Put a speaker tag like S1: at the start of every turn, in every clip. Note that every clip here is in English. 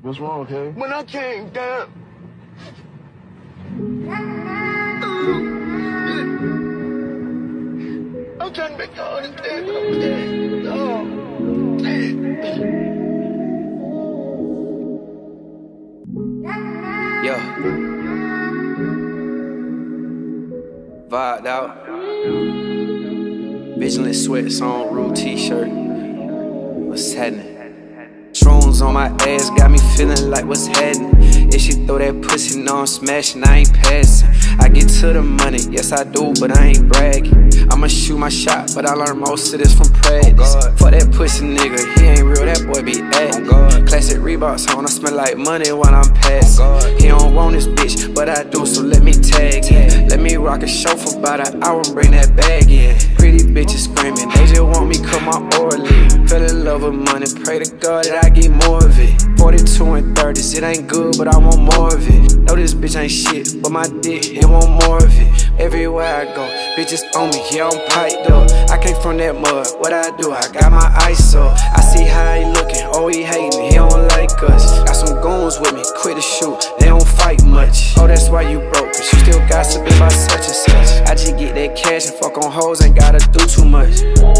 S1: What's wrong, Kay?
S2: When I came down. I'm trying to make all this dead, but I'm dead. Oh, dead.
S3: Yo. Vibed out. Vigilant sweats on, Rule t-shirt. What's happening? Shrooms on my ass got me feeling like what's happening. If she throw that pussy, no I'm smashing, I ain't passing. I get to the money, yes I do, but I ain't bragging. I'ma shoot my shot, but I learned most of this from practice. Fuck that pussy nigga, he ain't real, that boy be acting. Classic Reeboks on, I smell like money when I'm passing. He don't want this bitch, but I do, so let me tag in. Let me rock a show for about an hour and bring that bag in. Pretty bitches screaming, they just want me cut my orally. Fell in love with money, pray to God that I get more of it. 42 and 30s, it ain't good, but I want more of it. Know this bitch ain't shit, but my dick, it want more of it. Everywhere I go, bitches on me, yeah, I'm piped up. I came from that mud, what I do, I got my ice up. I see how he looking, oh he hating, he don't like us. Got some goons with me, quick to shoot, they don't fight much. Oh that's why you broke, cause you still gossiping about such and such. I just get that cash and fuck on hoes, ain't gotta do too much.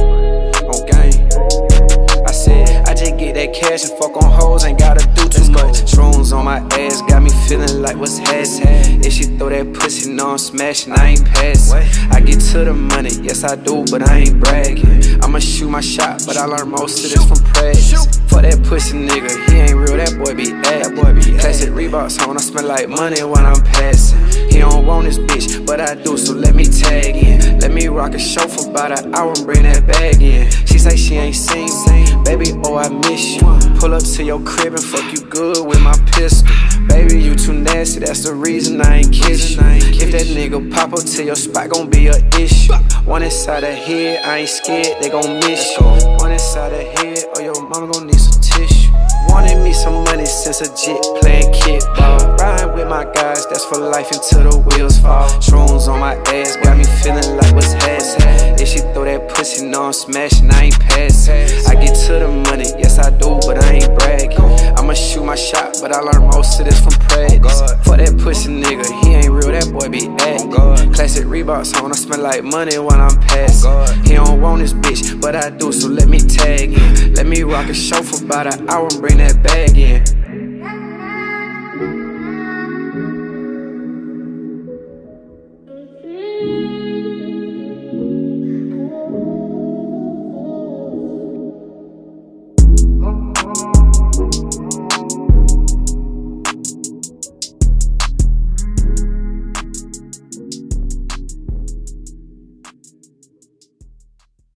S3: On game, I said, I just get that cash and fuck on hoes, ain't gotta do too much. Shrooms on my ass got me feeling like what's happening. If she throw that pussy, no I'm smashing, I ain't passing. I get to the money, yes I do, but I ain't bragging. I'ma shoot my shot, but I learned most of this from practice. Fuck that pussy nigga, he ain't real, that boy be acting. Classic Reeboks on, I smell like money when I'm passing. He don't want this bitch, but I do, so let me tag in. Let me rock a show for about an hour and bring that bag in. She say she ain't seen me, baby, oh I miss you. Pull up to your crib and fuck you good with my pistol. Baby, you too nasty, that's the reason I ain't kiss you. If that nigga pop up to your spot, gon' be a issue. One inside the head, I ain't scared, they gon' miss you. One inside the head, or your mama gon' need some tissue. Wanted me some money since a jit, playing kickball. Riding with my guys, that's for life until the wheels fall. Shrooms on my ass, got me feeling like what's happening. If she throw that pussy, no I'm smashing, I ain't passing. I get to the money, yes I do, but I ain't bragging. I'ma shoot my shot, but I learned most of this from practice. Fuck that pussy nigga, he ain't real, that boy be acting. Classic Reeboks on, I smell like money when I'm passing. He don't want this bitch, but I do, so let me tag in. Let me rock a show for about an hour and bring that bag in.